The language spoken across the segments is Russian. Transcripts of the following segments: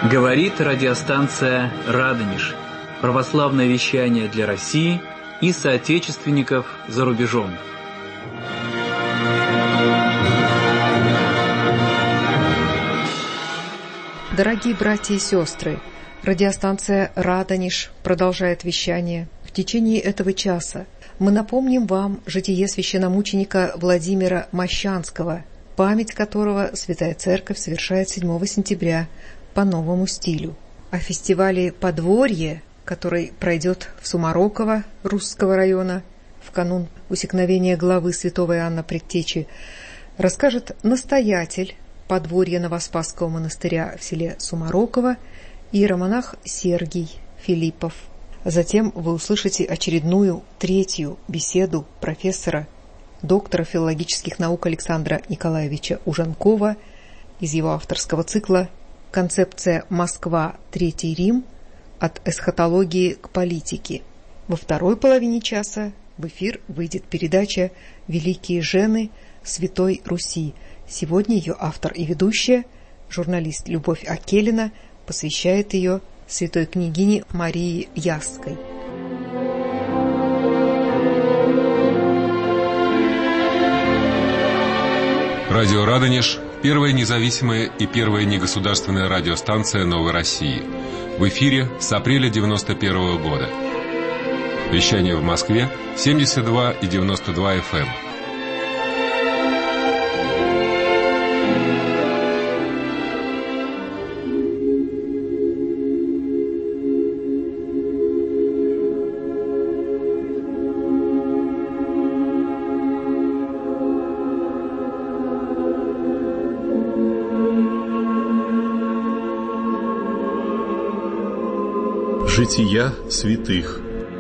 Говорит радиостанция «Радонеж». Православное вещание для России и соотечественников за рубежом. Дорогие братья и сестры, радиостанция «Радонеж» продолжает вещание. В течение этого часа мы напомним вам житие священномученика Владимира Мощанского, память которого Святая Церковь совершает 7 сентября по новому стилю. О фестивале «Подворье», который пройдет в Сумароково Русского района в канун усекновения главы святого Иоанна Предтечи, расскажет настоятель Подворья Новоспасского монастыря в селе Сумароково иеромонах Сергий Филиппов. Затем вы услышите очередную, третью беседу профессора, доктора филологических наук Александра Николаевича Ужанкова из его авторского цикла «Концепция Москва. Третий Рим. От эсхатологии к политике». Во второй половине часа в эфир выйдет передача «Великие жены Святой Руси». Сегодня ее автор и ведущая, журналист Любовь Акелина, посвящает ее святой княгине Марии Ясской. Радио «Радонеж» – первая независимая и первая негосударственная радиостанция Новой России. В эфире с апреля 1991 года. Вещание в Москве 72,92 FM. Жития святых.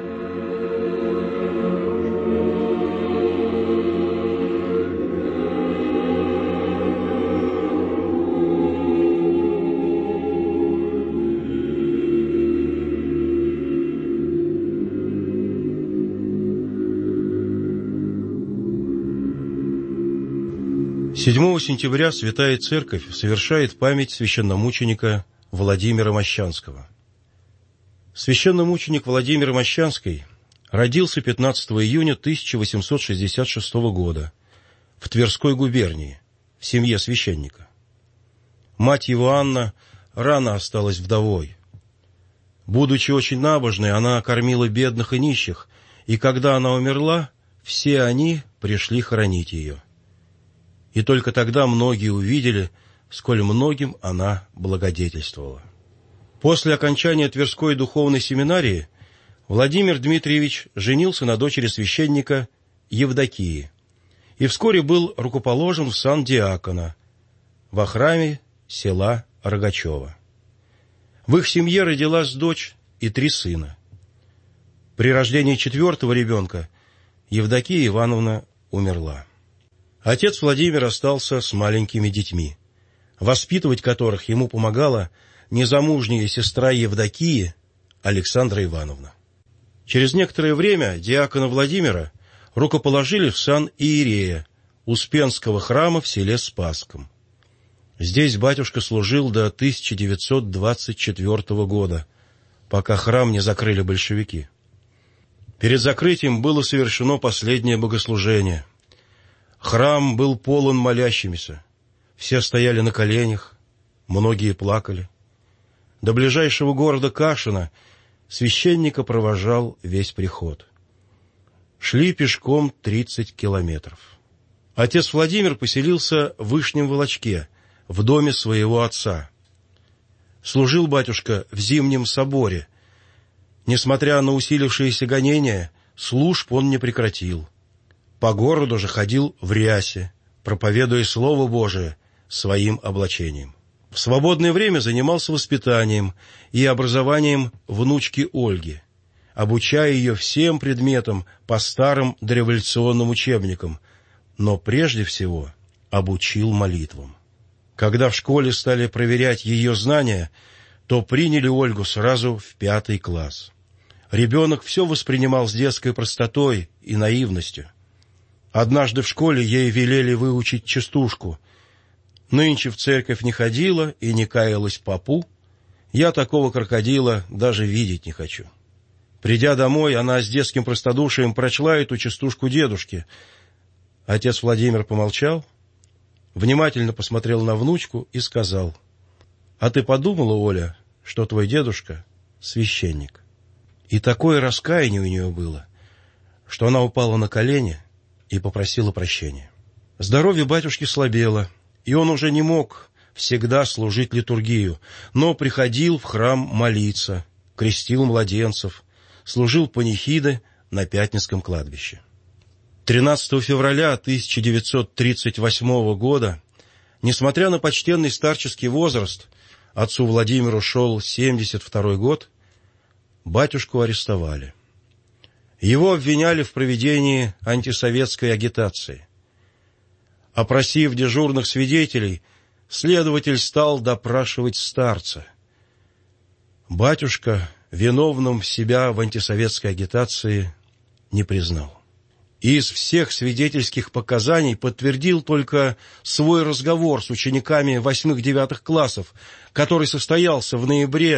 Седьмого сентября Святая Церковь совершает память священномученика Владимира Мощанского. Священномученик Владимир Мощанский родился 15 июня 1866 года в Тверской губернии в семье священника. Мать его, Анна, рано осталась вдовой. Будучи очень набожной, она кормила бедных и нищих, и когда она умерла, все они пришли хоронить ее. И только тогда многие увидели, сколь многим она благодетельствовала. После окончания Тверской духовной семинарии Владимир Дмитриевич женился на дочери священника Евдокии и вскоре был рукоположен в сан диакона во храме села Рогачево. В их семье родилась дочь и 3 сына. При рождении 4-го ребенка Евдокия Ивановна умерла. Отец Владимир остался с маленькими детьми, воспитывать которых ему помогала незамужняя сестра Евдокии Александра Ивановна. Через некоторое время диакона Владимира рукоположили в сан иерея Успенского храма в селе Спасском. Здесь батюшка служил до 1924 года, пока храм не закрыли большевики. Перед закрытием было совершено последнее богослужение. Храм был полон молящимися. Все стояли на коленях, многие плакали. До ближайшего города Кашина священника провожал весь приход. Шли пешком 30 километров. Отец Владимир поселился в Вышнем Волочке, в доме своего отца. Служил батюшка в Зимнем соборе. Несмотря на усилившиеся гонения, служб он не прекратил. По городу же ходил в рясе, проповедуя Слово Божие своим облачением. В свободное время занимался воспитанием и образованием внучки Ольги, обучая ее всем предметам по старым дореволюционным учебникам, но прежде всего обучил молитвам. Когда в школе стали проверять ее знания, то приняли Ольгу сразу в 5 класс. Ребенок все воспринимал с детской простотой и наивностью. Однажды в школе ей велели выучить частушку. Нынче в церковь не ходила и не каялась попу, Я такого крокодила даже видеть не хочу». Придя домой, она с детским простодушием прочла эту частушку дедушке. Отец Владимир помолчал, внимательно посмотрел на внучку и сказал: «А ты подумала, Оля, что твой дедушка священник?» И такое раскаяние у нее было, что она упала на колени и попросила прощения. Здоровье батюшки слабело, и он уже не мог всегда служить литургию, но приходил в храм молиться, крестил младенцев, служил панихиды на Пятницком кладбище. 13 февраля 1938 года, несмотря на почтенный старческий возраст, отцу Владимиру шел 72-й год, батюшку арестовали. Его обвиняли в проведении антисоветской агитации. Опросив дежурных свидетелей, следователь стал допрашивать старца. Батюшка виновным себя в антисоветской агитации не признал. Из всех свидетельских показаний подтвердил только свой разговор с учениками 8-9 классов, который состоялся в ноябре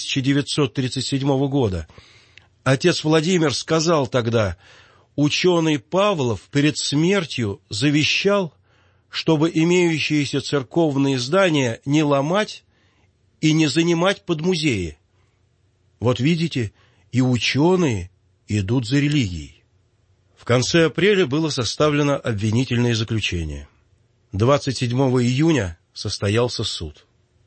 1937 года. Отец Владимир сказал тогда: «Ученый Павлов перед смертью завещал, чтобы имеющиеся церковные здания не ломать и не занимать под музеи. Вот видите, и ученые идут за религией». В конце апреля было составлено обвинительное заключение. 27 июня состоялся суд.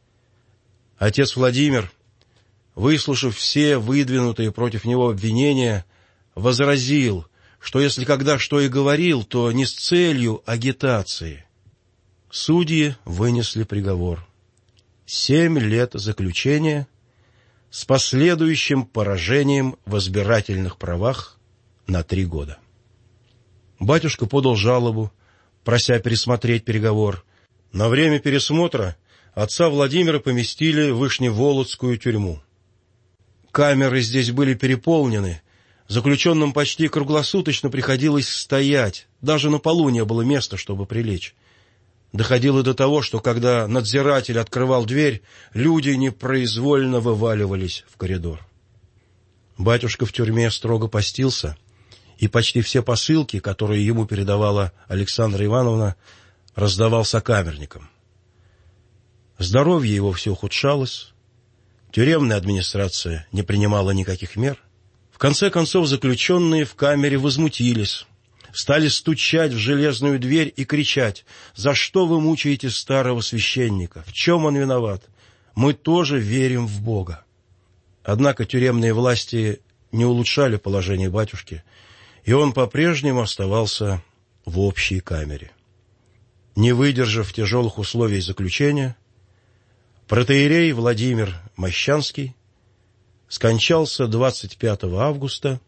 Отец Владимир, выслушав все выдвинутые против него обвинения, возразил, что если когда что и говорил, то не с целью агитации. Судьи вынесли приговор: 7 лет заключения с последующим поражением в избирательных правах на 3 года. Батюшка подал жалобу, прося пересмотреть приговор. На время пересмотра отца Владимира поместили в Вышневолодскую тюрьму. Камеры здесь были переполнены, заключенным почти круглосуточно приходилось стоять, даже на полу не было места, чтобы прилечь. Доходило до того, что когда надзиратель открывал дверь, люди непроизвольно вываливались в коридор. Батюшка в тюрьме строго постился, и почти все посылки, которые ему передавала Александра Ивановна, раздавал сокамерникам. Здоровье его все ухудшалось, тюремная администрация не принимала никаких мер. В конце концов заключенные в камере возмутились, стали стучать в железную дверь и кричать: «За что вы мучаете старого священника? В чем он виноват? Мы тоже верим в Бога». Однако тюремные власти не улучшали положение батюшки, и он по-прежнему оставался в общей камере. Не выдержав тяжелых условий заключения, протоиерей Владимир Мощанский скончался 25 августа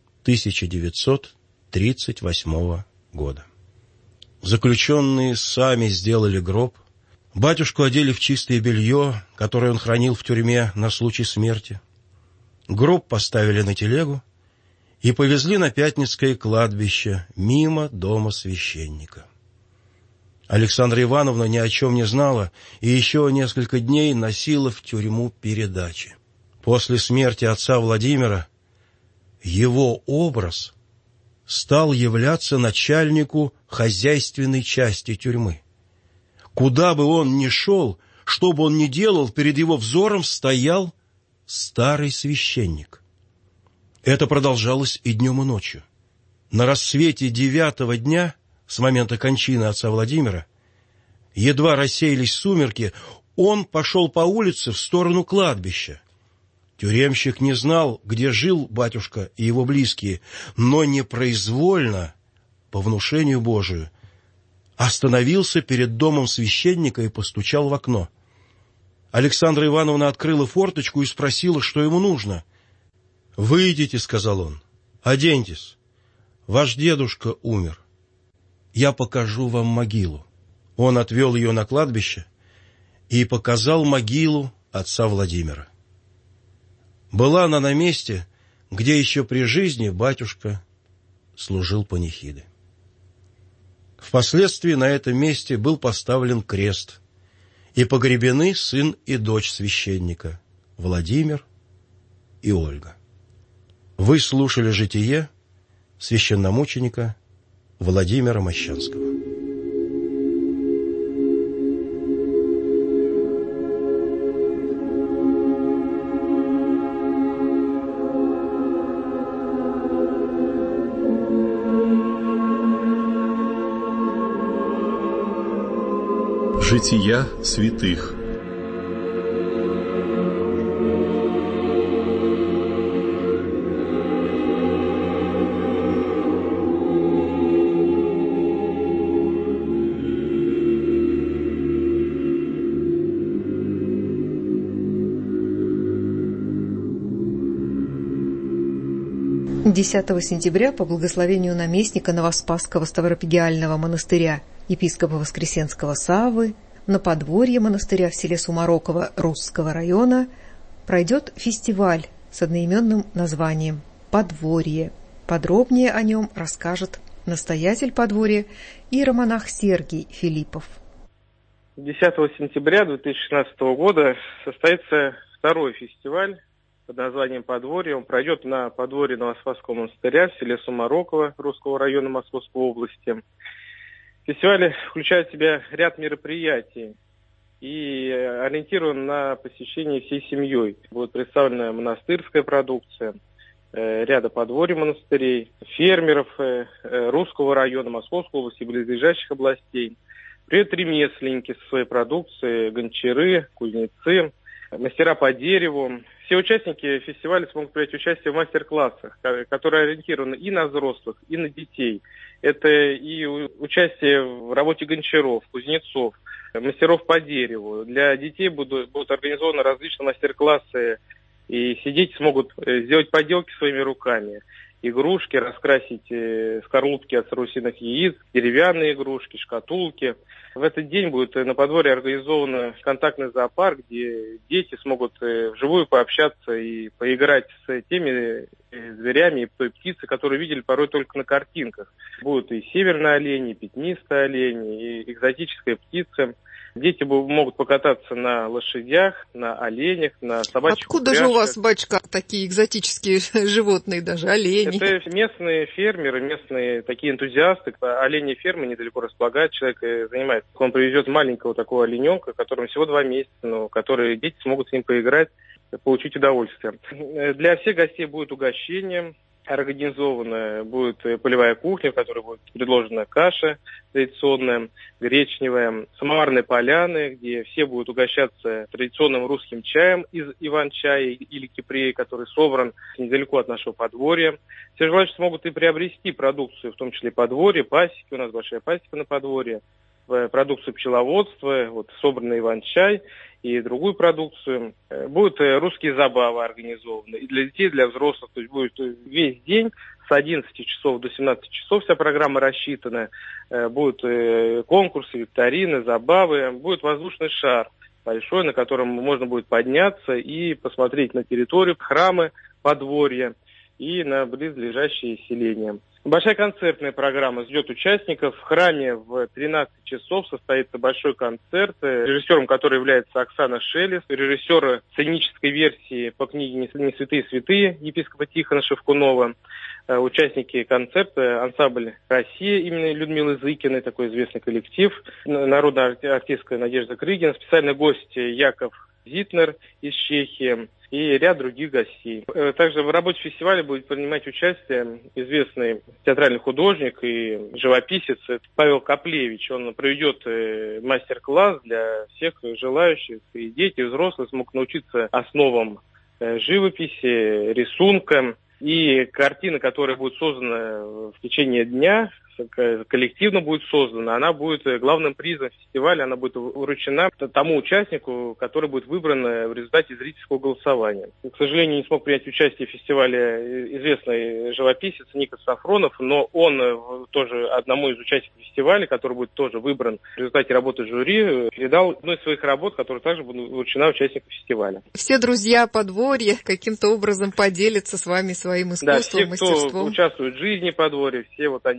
1938 года. Заключенные сами сделали гроб, батюшку одели в чистое белье, которое он хранил в тюрьме на случай смерти. Гроб поставили на телегу и повезли на Пятницкое кладбище мимо дома священника. Александра Ивановна ни о чем не знала и еще несколько дней носила в тюрьму передачи. После смерти отца Владимира его образ стал являться начальнику хозяйственной части тюрьмы. Куда бы он ни шел, что бы он ни делал, перед его взором стоял старый священник. Это продолжалось и днем, и ночью. На рассвете 9-го дня, с момента кончины отца Владимира, едва рассеялись сумерки, он пошел по улице в сторону кладбища. Тюремщик не знал, где жил батюшка и его близкие, но непроизвольно, по внушению Божию, остановился перед домом священника и постучал в окно. Александра Ивановна открыла форточку и спросила, что ему нужно. «Выйдите», — сказал он, — «оденьтесь. Ваш дедушка умер. Я покажу вам могилу». Он отвел ее на кладбище и показал могилу отца Владимира. Была она на месте, где еще при жизни батюшка служил панихиды. Впоследствии на этом месте был поставлен крест, и погребены сын и дочь священника, Владимир и Ольга. Вы слушали «Житие» священномученика Владимира Мощанского. Жития святых. Десятого сентября по благословению наместника Новоспасского Ставропигиального монастыря епископа Воскресенского Саввы на подворье монастыря в селе Сумароково Русского района пройдет фестиваль с одноименным названием «Подворье». Подробнее о нем расскажет настоятель подворья иеромонах Сергий Филиппов. 10 сентября 2016 года состоится второй фестиваль под названием «Подворье». Он пройдет на подворье Новоспасского монастыря в селе Сумароково Русского района Московской области. Фестиваль включает в себя ряд мероприятий и ориентирован на посещение всей семьей. Будет представлена монастырская продукция, ряда подворий монастырей, фермеров Русского района Московской области и близлежащих областей. Приедут ремесленники со своей продукцией, гончары, кузнецы, мастера по дереву. Все участники фестиваля смогут принять участие в мастер-классах, которые ориентированы и на взрослых, и на детей. Это и участие в работе гончаров, кузнецов, мастеров по дереву. Для детей будут организованы различные мастер-классы, и все дети смогут сделать поделки своими руками. Игрушки, раскрасить скорлупки от страусиных яиц, деревянные игрушки, шкатулки. В этот день будет на подворье организован контактный зоопарк, где дети смогут вживую пообщаться и поиграть с теми зверями и той птицей, которые видели порой только на картинках. Будут и северные олени, и пятнистые олени, и экзотическая птица. Дети могут покататься на лошадях, на оленях, на собачьих Откуда упряжках. же у вас, батюшка, такие экзотические животные, даже олени? Это местные фермеры, местные такие энтузиасты. Оленьи фермы недалеко располагают, человек занимается. Он привезет маленького такого олененка, которому всего 2 месяца, но который дети смогут с ним поиграть, получить удовольствие. Для всех гостей будет угощение. Организована будет полевая кухня, в которой будет предложена каша традиционная, гречневая, самоварные поляны, где все будут угощаться традиционным русским чаем из иван-чая или кипрея, который собран недалеко от нашего подворья. Все желающие смогут и приобрести продукцию, в том числе подворье, пасеки, у нас большая пасека на подворье, продукцию пчеловодства, вот собранный иван-чай и другую продукцию. Будут русские забавы организованы и для детей, и для взрослых. То есть будет весь день с 11 часов до 17 часов вся программа рассчитана. Будут конкурсы, викторины, забавы. Будет воздушный шар большой, на котором можно будет подняться и посмотреть на территорию, храмы, подворья и на близлежащие селения. Большая концертная программа ждет участников. В храме в 13 часов состоится большой концерт, режиссером которого является Оксана Шелест, режиссер сценической версии по книге «Не святые святые» епископа Тихона Шевкунова. Участники концерта ансамбль «Россия» имени Людмилы Зыкиной, такой известный коллектив, народная артистка Надежда Крыгина, специальный гость Яков Зитнер из Чехии и ряд других гостей. Также в работе фестиваля будет принимать участие известный театральный художник и живописец Павел Коплевич. Он проведет мастер-класс для всех желающих, и дети, и взрослые смогут научиться основам живописи, рисунка. И картина, которая будет создана в течение дня, коллективно будет создана, она будет главным призом фестиваля, она будет вручена тому участнику, который будет выбран в результате зрительского голосования. К сожалению, не смог принять участие в фестивале известный живописец Никос Сафронов, но он тоже одному из участников фестиваля, который будет тоже выбран в результате работы жюри, передал одну из своих работ, которая также будет вручена участнику фестиваля. Все друзья подворья каким-то образом поделятся с вами своим искусством, мастерством. Да, все, мастерством. кто участвует в жизни подворья, все вот они в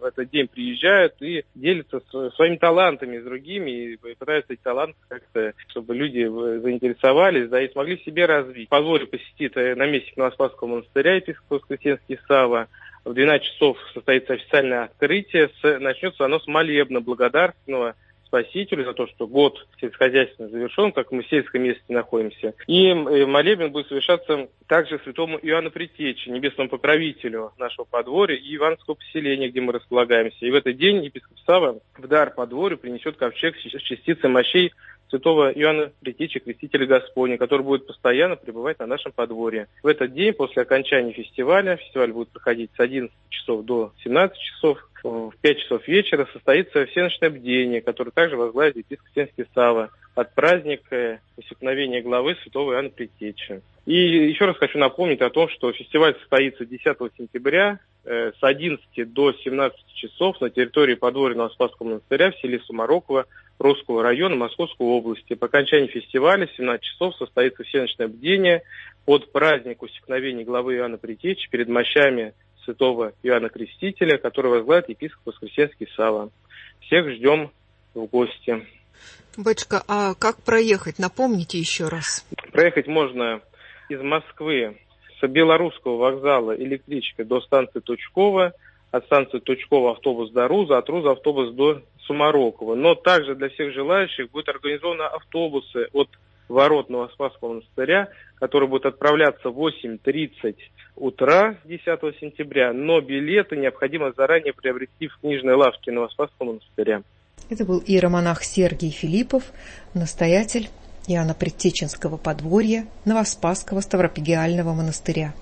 этот день приезжают и делятся своими талантами с другими, и пытаются эти таланты как-то, чтобы люди заинтересовались, да, и смогли в себе развить. Подворье посетит наместник Новоспасского монастыря епископ Воскресенский Савва. В 12 часов состоится официальное открытие, начнется оно с молебна благодарственного Спасителю за то, что год сельскохозяйственно завершен, как мы в сельском месте находимся. И молебен будет совершаться также святому Иоанну Предтече, небесному покровителю нашего подворья и Ивановского поселения, где мы располагаемся. И в этот день епископ Савва в дар подворью принесет ковчег с частицей мощей святого Иоанна Предтечи, крестителя Господня, который будет постоянно пребывать на нашем подворье. В этот день, после окончания фестиваль будет проходить с 11 часов до 17 часов, в 5 часов вечера состоится всеночное бдение, которое также возглавит епископ Воскресенский Савва от праздника усекновения главы святого Иоанна Предтечи. И еще раз хочу напомнить о том, что фестиваль состоится 10 сентября с 11 до 17 часов на территории подворья Новоспасского монастыря в селе Сумароково Русского района Московской области. По окончании фестиваля в 17 часов состоится всеночное бдение под праздник усекновения главы Иоанна Предтечи перед мощами святого Иоанна Крестителя, который возглавит епископ Воскресенский Савва. Всех ждем в гости. Батюшка, а как проехать? Напомните еще раз. Проехать можно из Москвы с Белорусского вокзала электричкой до станции Тучково, от станции Тучково автобус до Руза, от Руза автобус до Сумарокова. Но также для всех желающих будут организованы автобусы от ворот Новоспасского монастыря, которые будут отправляться в 8:30 утра 10 сентября, но билеты необходимо заранее приобрести в книжной лавке Новоспасского монастыря. Это был иеромонах Сергий Филиппов, настоятель Иоанна Предтеченского подворья Новоспасского Ставропигиального монастыря.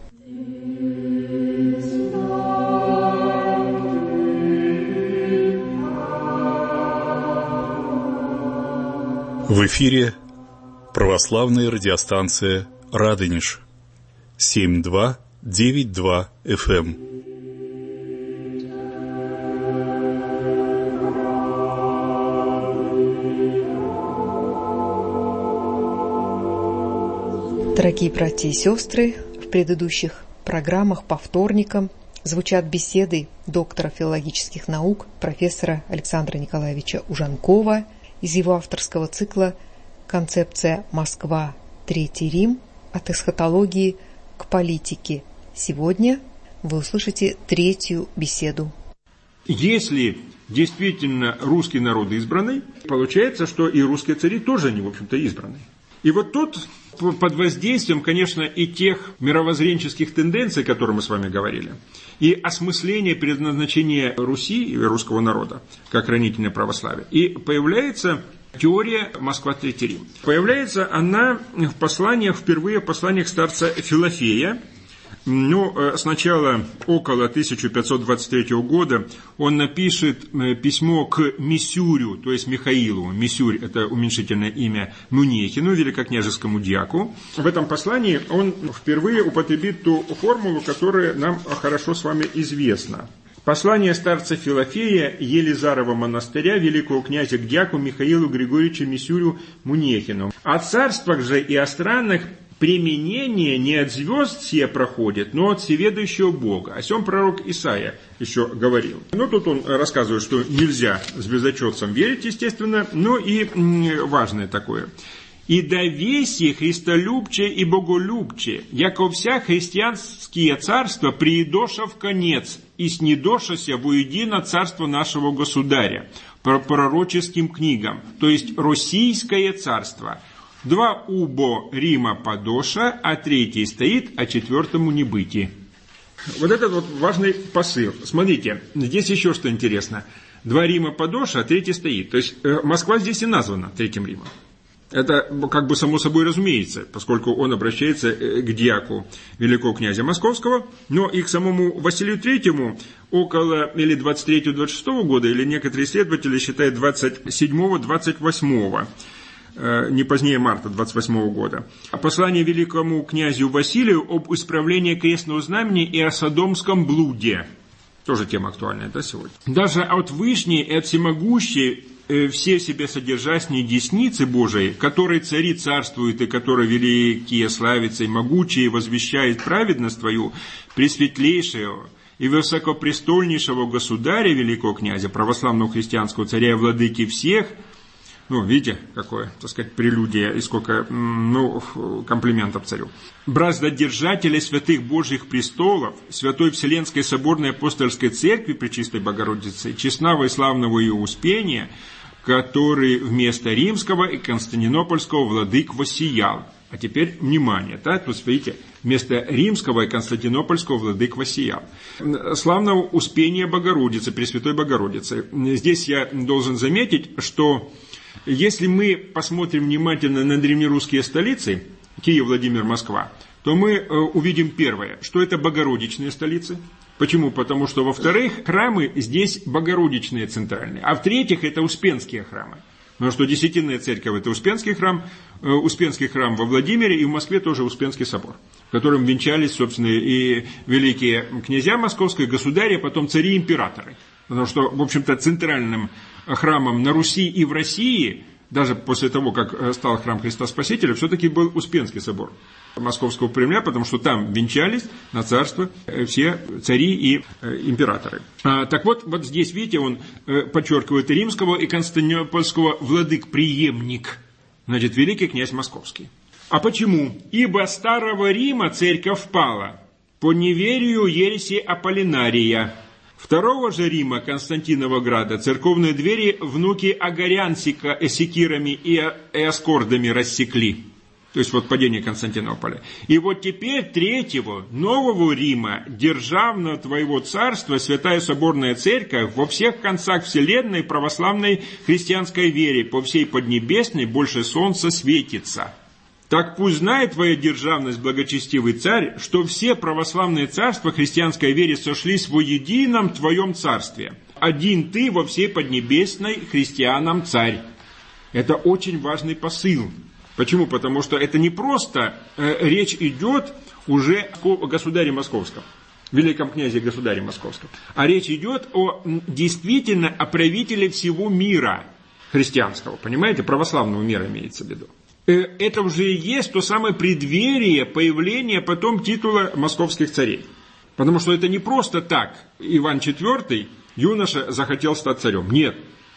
В эфире православная радиостанция «Радонеж» 7292 FM. Дорогие братья и сестры, в предыдущих программах по вторникам звучат беседы доктора филологических наук профессора Александра Николаевича Ужанкова из его авторского цикла «Концепция Москва. Третий Рим. От эсхатологии к политике». Сегодня вы услышите третью беседу. Если действительно русский народ избранный, получается, что и русские цари тоже они, в общем-то, избранные. И вот тут под воздействием, конечно, и тех мировоззренческих тенденций, о которых мы с вами говорили, и осмысления предназначения Руси и русского народа, как хранителя православия, и появляется теория «Москва. Третий Рим». Появляется она в посланиях, впервые в посланиях старца Филофея. Сначала около 1523 года он напишет письмо к Мисюрю, то есть Михаилу. Мисюрь – это уменьшительное имя Мунехину, великокняжескому дьяку. В этом послании он впервые употребит ту формулу, которая нам хорошо с вами известна. Послание старца Филофея Елизарова монастыря великого князя к дьяку Михаилу Григорьевичу Мисюрю Мунехину. О царствах же и о странах применение не от звезд сие проходит, но от всеведущего Бога. О сем пророк Исаия еще говорил. Тут он рассказывает, что нельзя звездочетцам верить, естественно, но и важное такое. «И довеси христолюбче и боголюбче, яко вся христианские царства приедоша в конец, и снедошася воедино царство нашего государя» по пророческим книгам, то есть российское царство. 2 убо Рима подоша, а 3 стоит, а 4 не быти. Вот этот вот важный посыл. Смотрите, здесь еще что интересно. 2 Рима подоша, а 3 стоит. То есть Москва здесь и названа 3 Римом. Это как бы само собой разумеется, поскольку он обращается к дьяку великого князя Московского, но и к самому Василию Третьему около или 23-26 года, или некоторые исследователи считают 27-28, не позднее марта 28 года. Послание великому князю Василию об исправлении крестного знамени и о содомском блуде. Тоже тема актуальная, да, сегодня. Даже от Вышней и от всемогущей все себе содержащие десницы Божией, которые цари царствуют и которые великие славятся и могучие возвещают праведность Твою, пресветлейшую, и высокопрестольнейшего государя, великого князя, православного христианского царя и владыки всех». Ну, видите, какое, так сказать, прелюдия и сколько, комплиментов царю. «Браздодержателя святых Божьих престолов, Святой Вселенской Соборной Апостольской Церкви Пречистой Богородицы, честного и славного ее Успения, который вместо римского и константинопольского владык воссиял». А теперь, внимание, да, тут, смотрите, вместо римского и константинопольского владык воссиял. «Славного Успения Богородицы, Пресвятой Богородицы». Здесь я должен заметить, что если мы посмотрим внимательно на древнерусские столицы, Киев, Владимир, Москва, то мы увидим первое, что это богородичные столицы. Почему? Потому что, во-вторых, храмы здесь богородичные центральные, а в-третьих, это успенские храмы. Потому что Десятинная церковь – это Успенский храм во Владимире, и в Москве тоже Успенский собор, в котором венчались, собственно, и великие князья московские, государи, а потом цари и императоры. Потому что, в общем-то, центральным храмом на Руси и в России, даже после того, как стал храм Христа Спасителя, все-таки был Успенский собор Московского Кремля, потому что там венчались на царство все цари и императоры. Так вот здесь, видите, он подчеркивает римского и константинопольского владык-преемник, значит, великий князь Московский. А почему? «Ибо старого Рима церковь впала по неверию ереси Аполлинария. Второго же Рима, Константинова града, церковные двери внуки Агарян секирами и эскордами рассекли». То есть вот падение Константинополя. «И вот теперь третьего, нового Рима, державного твоего царства, Святая Соборная Церковь, во всех концах вселенной православной христианской вере, по всей Поднебесной, больше солнца светится. Так пусть знает твоя державность, благочестивый царь, что все православные царства христианской вере сошлись во едином твоем царстве. Один ты во всей Поднебесной христианам царь». Это очень важный посыл. Почему? Потому что это не просто речь идет уже о государе московском, великом князе государе московском, а речь идет действительно о правителе всего мира христианского, понимаете, православного мира имеется в виду. Это уже и есть то самое преддверие появления потом титула московских царей. Потому что это не просто так Иван IV, юноша, захотел стать царем. Нет,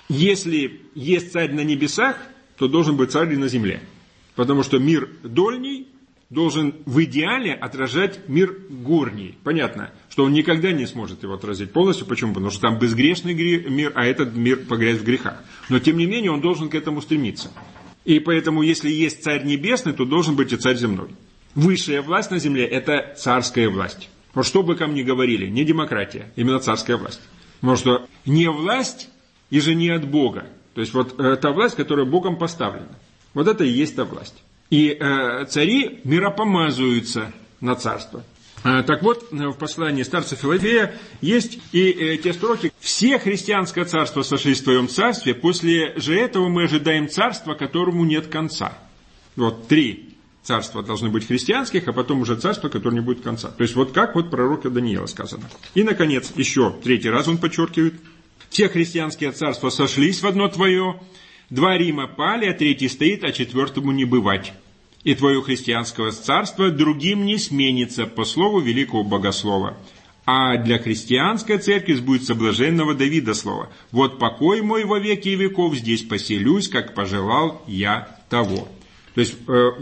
если есть царь на небесах, то должен быть царь и на земле. Потому что мир дольний должен в идеале отражать мир горний. Понятно, что он никогда не сможет его отразить полностью. Почему? Потому что там безгрешный мир, а этот мир погряз в грехах. Но тем не менее он должен к этому стремиться. И поэтому, если есть царь небесный, то должен быть и царь земной. Высшая власть на земле – это царская власть. Вот что бы ко мне говорили, не демократия, именно царская власть. Потому что не власть и же не от Бога. То есть вот та власть, которая Богом поставлена. Вот это и есть та власть. И цари миропомазываются на царство. Так вот, в послании старца Филофея есть и те строки: «Все христианское царство сошлись в твоем царстве, после же этого мы ожидаем царства, которому нет конца». Вот 3 царства должны быть христианских, а потом уже царство, которое не будет конца. То есть вот как вот пророка Даниила сказано. И, наконец, еще 3-й раз он подчеркивает: «Все христианские царства сошлись в одно твое, 2 Рима пали, а 3-й стоит, а 4-му не бывать. И твое христианское царство другим не сменится, по слову великого богослова. А для христианской церкви сбудется блаженного Давида слова: вот покой мой во веки веков, здесь поселюсь, как пожелал я того». То есть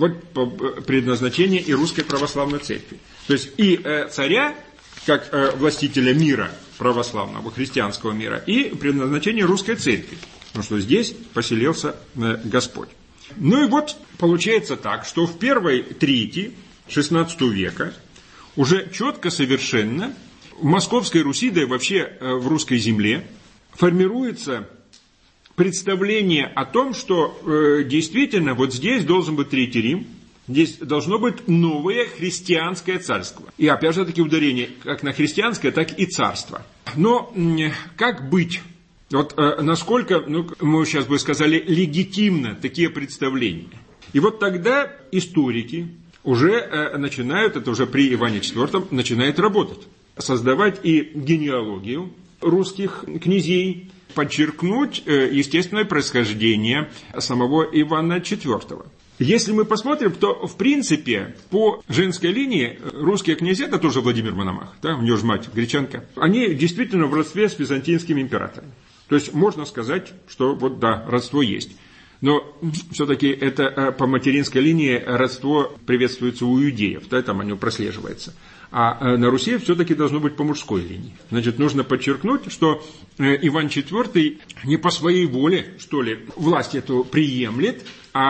вот предназначение и русской православной церкви. То есть и царя, как властителя мира православного, христианского мира, и предназначение русской церкви. Потому что здесь поселился Господь. Ну и вот получается так, что в первой трети XVI века уже четко совершенно в Московской Руси, да и вообще в русской земле, формируется представление о том, что действительно вот здесь должен быть Третий Рим, здесь должно быть новое христианское царство. И опять же таки ударение как на христианское, так и царство. Но как быть? Вот насколько, мы сейчас бы сказали, легитимно такие представления. И вот тогда историки уже начинают, это уже при Иване IV, начинают работать. Создавать и генеалогию русских князей, подчеркнуть естественное происхождение самого Ивана IV. Если мы посмотрим, то, в принципе, по женской линии русские князья, это тоже Владимир Мономах, да, у него же мать гречанка, они действительно в родстве с византийскими императорами. То есть можно сказать, что вот да, родство есть. Но все-таки это по материнской линии родство приветствуется у иудеев, да, там оно прослеживается. А на Руси все-таки должно быть по мужской линии. Значит, нужно подчеркнуть, что Иван IV не по своей воле, что ли, власть эту приемлет,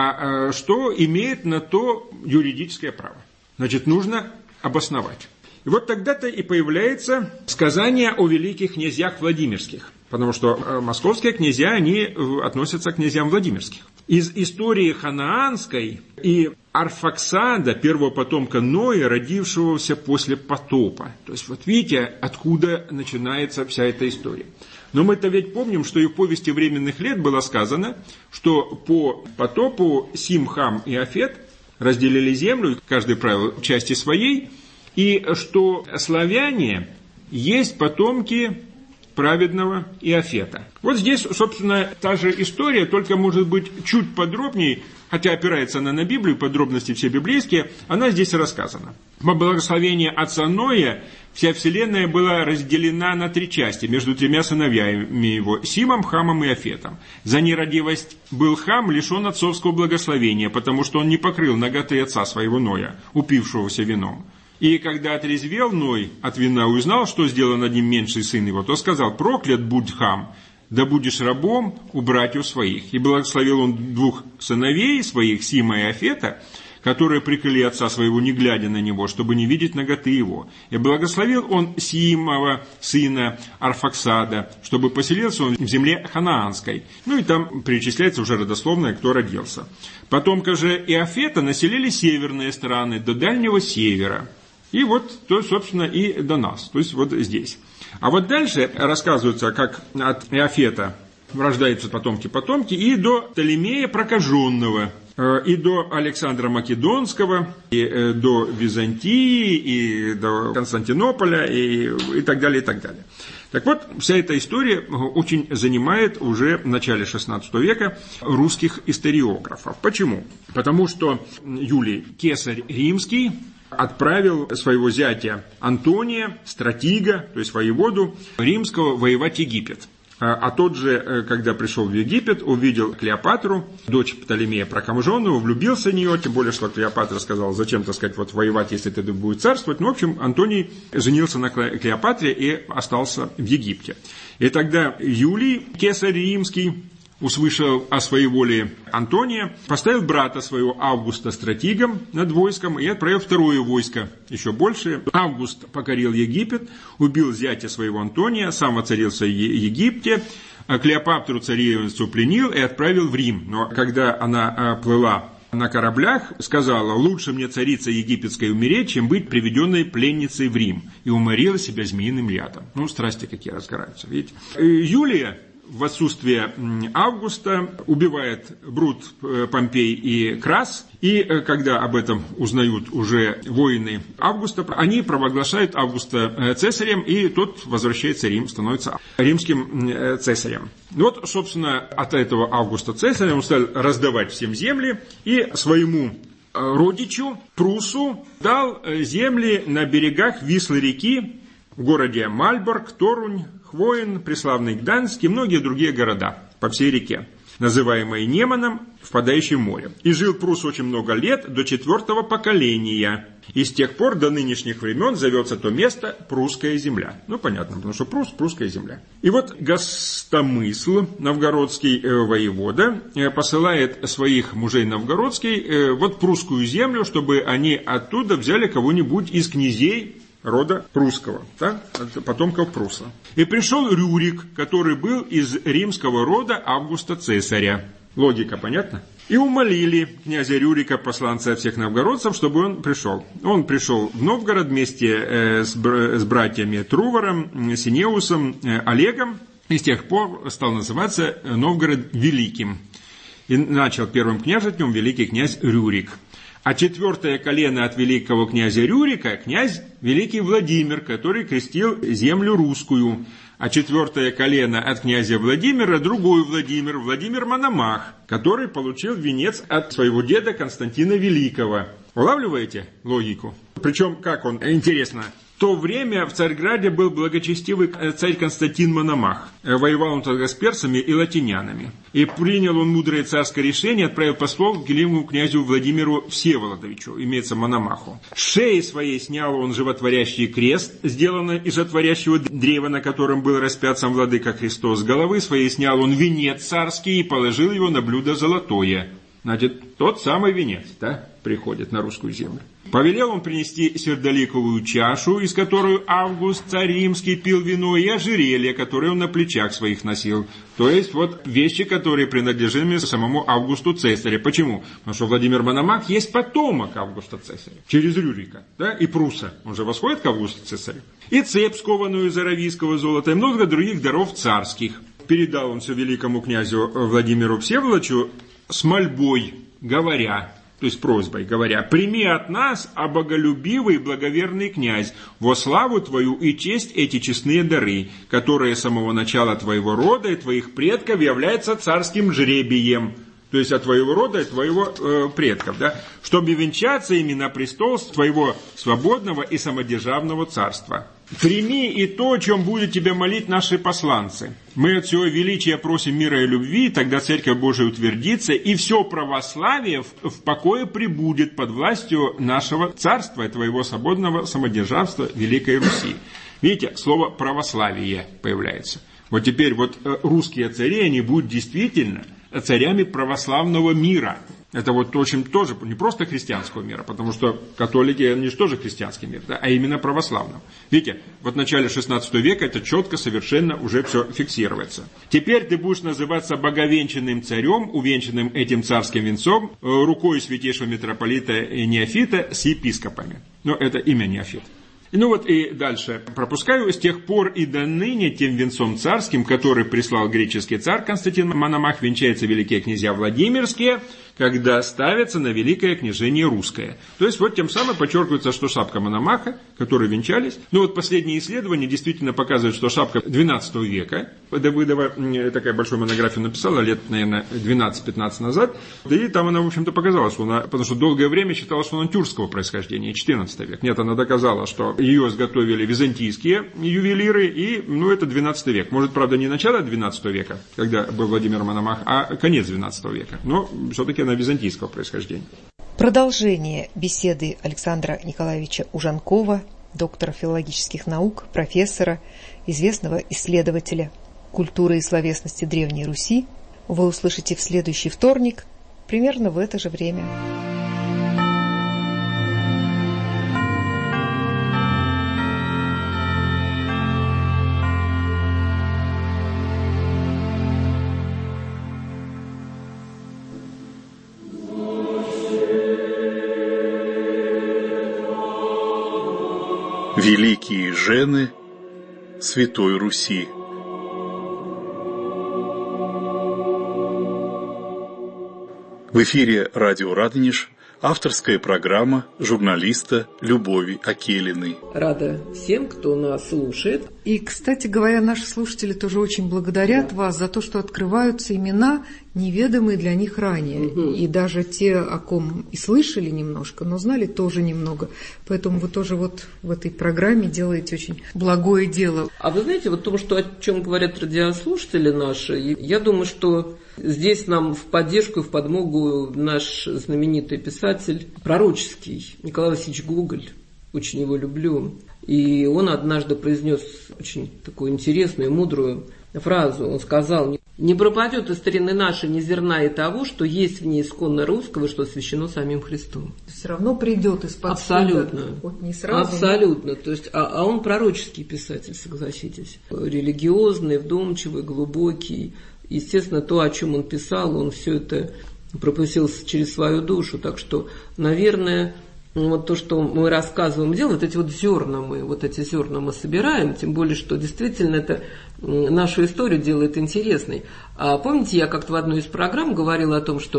а что имеет на то юридическое право. Значит, нужно обосновать. И вот тогда-то и появляется сказание о великих князьях Владимирских. Потому что московские князья, они относятся к князьям Владимирских. Из истории ханаанской и Арфаксада, первого потомка Ноя, родившегося после потопа. То есть, вот видите, откуда начинается вся эта история. Но мы-то ведь помним, что и в повести временных лет было сказано, что по потопу Сим, Хам и Афет разделили землю, каждый правил части своей, и что славяне есть потомки праведного Иофета. Вот здесь, собственно, та же история, только, может быть, чуть подробнее, хотя опирается она на Библию, подробности все библейские, она здесь рассказана. По благословению отца Ноя вся вселенная была разделена на 3 части, между 3 сыновьями его, Симом, Хамом и Афетом. За нерадивость был Хам лишен отцовского благословения, потому что он не покрыл наготы отца своего Ноя, упившегося вином. И когда отрезвел Ной от вина и узнал, что сделал над ним меньший сын его, то сказал: проклят будь Хам, да будешь рабом у братьев своих. И благословил он 2 сыновей своих, Сима и Афета, которые прикрыли отца своего, не глядя на него, чтобы не видеть наготы его. И благословил он Симова, сына Арфаксада, чтобы поселился он в земле ханаанской. Ну и там перечисляется уже родословное, кто родился. Потомка же Иофета населили северные страны, до дальнего севера. И вот, то, собственно, и до нас, то есть вот здесь. А вот дальше рассказывается, как от Иофета рождаются потомки, и до Птолемея Прокаженного, и до Александра Македонского, и до Византии, и до Константинополя, и так далее, и так далее. Так вот, вся эта история очень занимает уже в начале XVI века русских историографов. Почему? Потому что Юлий Кесарь Римский отправил своего зятя Антония, стратега, то есть воеводу римского, воевать Египет. А тот же, когда пришел в Египет, увидел Клеопатру, дочь Птолемея Прокаженного, влюбился в нее, тем более, что Клеопатра сказала: зачем, так сказать, вот воевать, если ты будешь царствовать. Ну, в общем, Антоний женился на Клеопатре и остался в Египте. И тогда Юлий, кесарь римский, услышал о своей воле Антония, поставил брата своего Августа стратегом над войском и отправил второе войско, еще большее. Август покорил Египет, убил зятя своего Антония, сам воцарился в Египте, Клеопатру царевицу пленил и отправил в Рим. Но когда она плыла на кораблях, сказала: лучше мне, царица египетская, умереть, чем быть приведенной пленницей в Рим. И уморила себя змеиным ядом. Ну, страсти какие разгораются, видите. Юлия в отсутствие Августа убивает Брут, Помпей и Крас. И когда об этом узнают уже воины Августа, они провозглашают Августа цесарем, и тот возвращается в Рим, становится римским цесарем. Вот, собственно, от этого Августа цесаря он стал раздавать всем земли, и своему родичу Прусу дал земли на берегах Вислы-реки, в городе Мальборг, Торунь, Хвоин, Преславный Гданьск и многие другие города по всей реке, называемые Неманом, впадающей в море. И жил Прус очень много лет, до 4-го поколения. И с тех пор до нынешних времен зовется то место Прусская земля. Ну, понятно, потому что Прус – Прусская земля. И вот Гостомысл, новгородский воевода, посылает своих мужей новгородский вот Прусскую землю, чтобы они оттуда взяли кого-нибудь из князей рода прусского, да, потомков Пруса. И пришел Рюрик, который был из римского рода Августа Цесаря. Логика, понятно? И умолили князя Рюрика, посланца всех новгородцев, чтобы он пришел. Он пришел в Новгород вместе с братьями Трувором, Синеусом, Олегом, и с тех пор стал называться Новгород Великим. И начал первым княжеством великий князь Рюрик. А 4 колено от великого князя Рюрика – князь великий Владимир, который крестил землю русскую. А 4 колено от князя Владимира – другой Владимир, Владимир Мономах, который получил венец от своего деда Константина Великого. Улавливаете логику? Причем, как он, интересно, в то время в Царьграде был благочестивый царь Константин Мономах. Воевал он тогда с персами и латинянами. И принял он мудрое царское решение, отправил послов к великому князю Владимиру Всеволодовичу, имеется Мономаху. С шеи своей снял он животворящий крест, сделанный из животворящего древа, на котором был распят сам владыка Христос. С головы своей снял он венец царский и положил его на блюдо золотое. Значит, тот самый венец, да, приходит на русскую землю. Повелел он принести сердоликовую чашу, из которой Август, царь римский, пил вино, и ожерелье, которое он на плечах своих носил. То есть, вот вещи, которые принадлежали самому Августу Цесарю. Почему? Потому что Владимир Мономах есть потомок Августа Цесаря, через Рюрика, да, и Пруса. Он же восходит к Августу Цесарю. И цепь, скованную из аравийского золота, и много других даров царских. Передал он все великому князю Владимиру Всеволодовичу с мольбой, говоря, то есть просьбой, говоря: «Прими от нас, а боголюбивый и благоверный князь, во славу твою и честь эти честные дары, которые с самого начала твоего рода и твоих предков являются царским жребием». То есть от твоего рода и твоего предков, да, чтобы венчаться ими на престол твоего свободного и самодержавного царства. Прими и то, о чем будут тебя молить наши посланцы. Мы от всего величия просим мира и любви, тогда Церковь Божия утвердится, и все православие в покое пребудет под властью нашего царства и твоего свободного самодержавства Великой Руси. Видите, слово «православие» появляется. Вот теперь вот русские цари, они будут действительно царями православного мира. Это вот очень тоже не просто христианского мира, потому что католики, они же тоже христианский мир, да, а именно православного. Видите, вот в начале 16 века это четко совершенно уже все фиксируется. Теперь ты будешь называться боговенчанным царем, увенчанным этим царским венцом, рукой святейшего митрополита Неофита с епископами. Но это имя Неофит. Ну вот и дальше пропускаю. С тех пор и до ныне тем венцом царским, который прислал греческий царь Константин Мономах, венчаются великие князья Владимирские, когда ставятся на великое княжение русское. То есть вот тем самым подчеркивается, что шапка Мономаха, которые венчались. Ну вот последние исследования действительно показывают, что шапка XII века. Давыдова такая большую монографию написала лет, наверное, 12-15 назад. И там она, в общем-то, показала, что она, потому что долгое время считала, что она тюркского происхождения, XIV век. Нет, она доказала, что ее изготовили византийские ювелиры, и, ну, это 12 век. Может, правда, не начало 12 века, когда был Владимир Мономах, а конец 12 века. Но все-таки она византийского происхождения. Продолжение беседы Александра Николаевича Ужанкова, доктора филологических наук, профессора, известного исследователя культуры и словесности Древней Руси, вы услышите в следующий вторник, примерно в это же время. Великие жены Святой Руси. В эфире радио «Радонеж» авторская программа журналиста Любови Акелиной. Рада всем, кто нас слушает. И, кстати говоря, наши слушатели тоже очень благодарят вас за то, что открываются имена, неведомые для них ранее. И даже те, о ком и слышали немножко, но знали тоже немного. Поэтому вы тоже вот в этой программе делаете очень благое дело. А вы знаете, вот то, о чем говорят радиослушатели наши, я думаю, что здесь нам в поддержку и в подмогу наш знаменитый писатель пророческий Николай Васильевич Гоголь. Очень его люблю. И он однажды произнес очень такую интересную, мудрую фразу. Он сказал: «Не пропадет из старины нашей ни зерна и того, что есть в ней исконно русского, что освящено самим Христом». Все равно придет из-под абсолютно. Вот не сразу, абсолютно. То есть, а он пророческий писатель, согласитесь. Религиозный, вдумчивый, глубокий. Естественно, то, о чем он писал, он все это пропустил через свою душу. Так что, наверное, вот то, что мы рассказываем, делаем, вот эти зерна мы собираем, тем более, что действительно это нашу историю делает интересной. А помните, я как-то в одной из программ говорила о том, что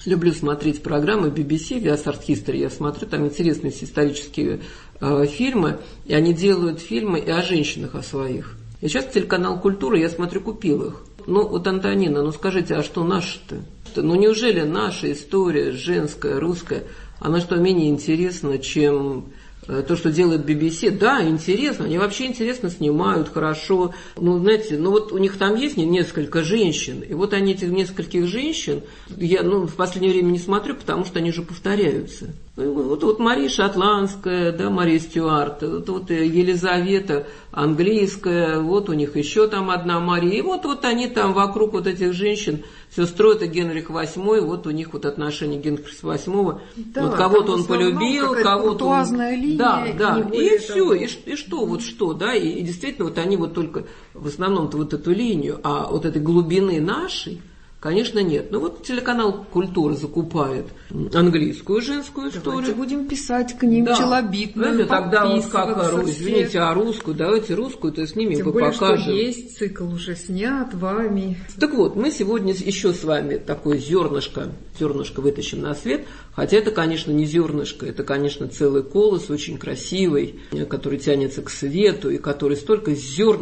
люблю смотреть программы BBC, Viasat Art History, я смотрю, там интересные исторические фильмы, и они делают фильмы и о женщинах, о своих. И сейчас телеканал «Культура», я смотрю, купил их. Ну, вот, Антонина, ну скажите, а что наше-то? Ну, неужели наша история, женская, русская, она что, менее интересна, чем то, что делает BBC? Да, интересно, они вообще интересно снимают, хорошо. Ну, знаете, ну вот у них там есть несколько женщин, и вот они, этих нескольких женщин, я в последнее время не смотрю, потому что они же повторяются. Вот Мария Шотландская, да, Мария Стюарт, вот Елизавета Английская, вот у них еще там одна Мария, и вот они там вокруг вот этих женщин все строят, и Генрих VIII, вот у них вот отношения Генриха VIII, да, вот кого-то он полюбил, кого-то он... линия, да, и все, и что, вот что, да, и действительно вот они вот только в основном-то вот эту линию, а вот этой глубины нашей, конечно, нет. Ну вот телеканал «Культура» закупает английскую женскую историю. Давайте будем писать к ним челобитную, тогда вот как, извините, а русскую, давайте русскую, то есть с ними покажем. Тем более, что есть цикл уже снят вами. Так вот, мы сегодня еще с вами такое зернышко вытащим на свет, хотя это, конечно, не зернышко, это, конечно, целый колос, очень красивый, который тянется к свету, и который столько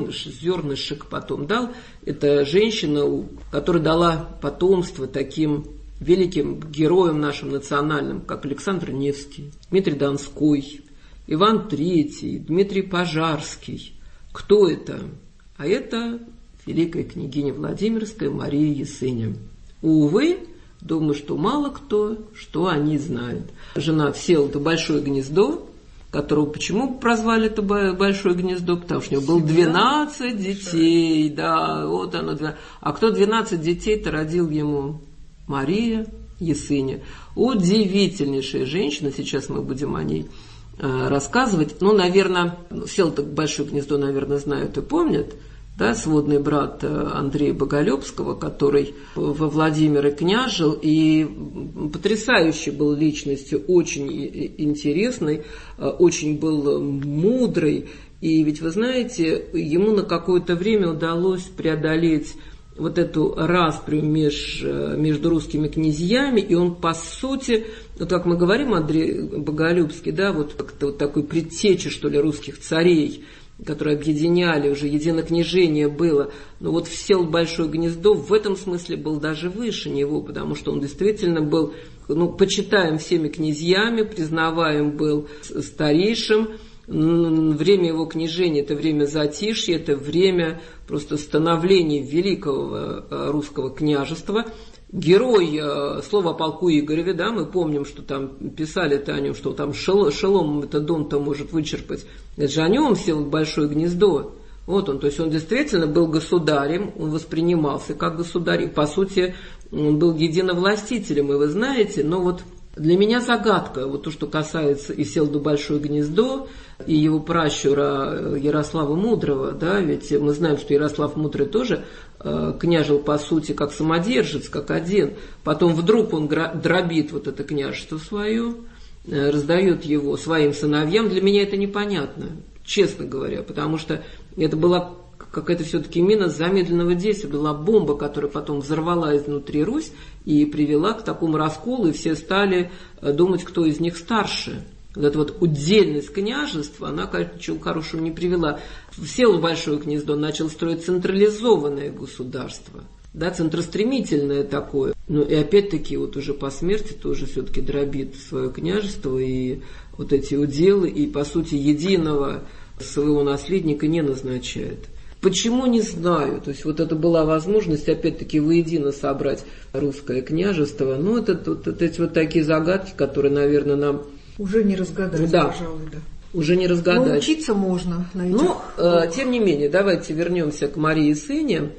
зернышек потом дал. Это женщина, которая дала потомство таким великим героям нашим национальным, как Александр Невский, Дмитрий Донской, Иван III, Дмитрий Пожарский. Кто это? А это великая княгиня Владимирская Мария Ясыня. Увы, думаю, что мало кто, что они знают. Жена Всеволода Большое Гнездо, которого почему прозвали это Большое Гнездо? Потому что у него было 12 детей. Да, вот оно. А кто 12 детей-то родил ему? Мария Ясыня. Удивительнейшая женщина. Сейчас мы будем о ней рассказывать. Ну, наверное, Всеволода Большое Гнездо, наверное, знают и помнят. Да, сводный брат Андрея Боголюбского, который во Владимире княжил и потрясающей был личностью, очень интересной, очень был мудрый. И ведь, вы знаете, ему на какое-то время удалось преодолеть вот эту распрю между русскими князьями, и он, по сути, вот как мы говорим, Андрей Боголюбский, да, вот как-то вот такой предтеча, что ли, русских царей, которые объединяли, уже единокняжение было. Но вот Всеволод Большое Гнездо в этом смысле был даже выше него, потому что он действительно был, почитаем всеми князьями, признаваем был старейшим. Время его княжения – это время затишья, это время просто становления великого русского княжества. Герой, слово о полку Игореве, да, мы помним, что там писали-то о нем, что там шеломом это Дон-то может вычерпать. Это же о нем Всеволод Большое Гнездо. Вот он, то есть он действительно был государем, он воспринимался как государь, и, по сути, он был единовластителем, и вы знаете, но вот для меня загадка, вот то, что касается и Всеволода Большое Гнездо, и его пращура Ярослава Мудрого, да, ведь мы знаем, что Ярослав Мудрый тоже княжил, по сути, как самодержец, как один. Потом вдруг он дробит вот это княжество свое, раздает его своим сыновьям. Для меня это непонятно, честно говоря, потому что это была какая-то все-таки мина замедленного действия, была бомба, которая потом взорвала изнутри Русь и привела к такому расколу, и все стали думать, кто из них старше. Вот эта вот удельность княжества, она, конечно, ничего хорошего не привела. Всеволод Большое Гнездо начал строить централизованное государство, да, центростремительное такое. Ну и опять-таки вот уже по смерти тоже все-таки дробит свое княжество и вот эти уделы, и по сути единого своего наследника не назначает. Почему, не знаю. То есть вот это была возможность опять-таки воедино собрать русское княжество. Ну это вот эти вот такие загадки, которые, наверное, нам... Уже не разгадать, да, пожалуй, да. Уже не разгадать. Но учиться можно на этих... Но, тем не менее, давайте вернемся к Марии Ясыне.